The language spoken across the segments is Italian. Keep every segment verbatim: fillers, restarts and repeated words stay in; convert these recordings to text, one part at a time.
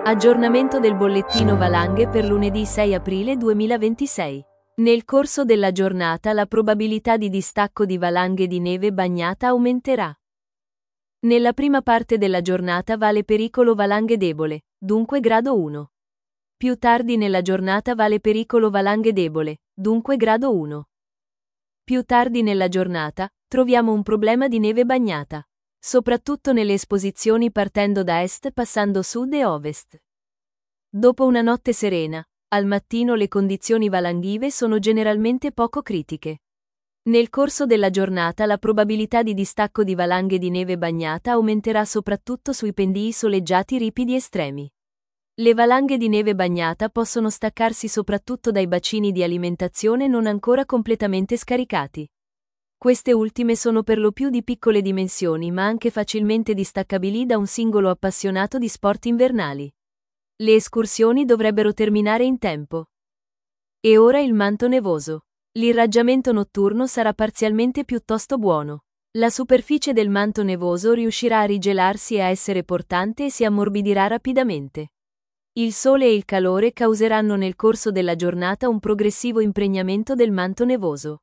Aggiornamento del bollettino valanghe per lunedì sei aprile duemilaventisei. Nel corso della giornata la probabilità di distacco di valanghe di neve bagnata aumenterà. Nella prima parte della giornata vale pericolo valanghe debole, dunque grado uno. Più tardi nella giornata vale pericolo valanghe debole, dunque grado uno. Più tardi nella giornata, troviamo un problema di neve bagnata, soprattutto nelle esposizioni partendo da est passando sud e ovest. Dopo una notte serena, al mattino le condizioni valanghive sono generalmente poco critiche. Nel corso della giornata la probabilità di distacco di valanghe di neve bagnata aumenterà soprattutto sui pendii soleggiati ripidi estremi. Le valanghe di neve bagnata possono staccarsi soprattutto dai bacini di alimentazione non ancora completamente scaricati. Queste ultime sono per lo più di piccole dimensioni ma anche facilmente distaccabili da un singolo appassionato di sport invernali. Le escursioni dovrebbero terminare in tempo. E ora il manto nevoso. L'irraggiamento notturno sarà parzialmente piuttosto buono. La superficie del manto nevoso riuscirà a rigelarsi e a essere portante e si ammorbidirà rapidamente. Il sole e il calore causeranno nel corso della giornata un progressivo impregnamento del manto nevoso.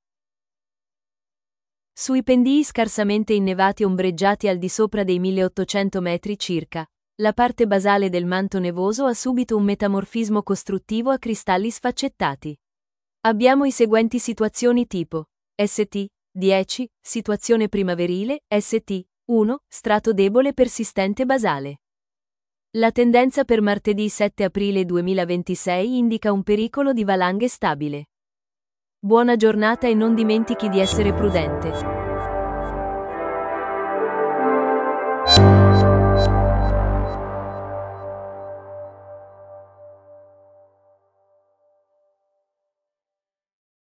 Sui pendii scarsamente innevati ombreggiati al di sopra dei milleottocento metri circa, la parte basale del manto nevoso ha subito un metamorfismo costruttivo a cristalli sfaccettati. Abbiamo i seguenti situazioni tipo S T dieci, situazione primaverile, S T uno, strato debole persistente basale. La tendenza per martedì sette aprile duemilaventisei indica un pericolo di valanghe stabile. Buona giornata e non dimentichi di essere prudente.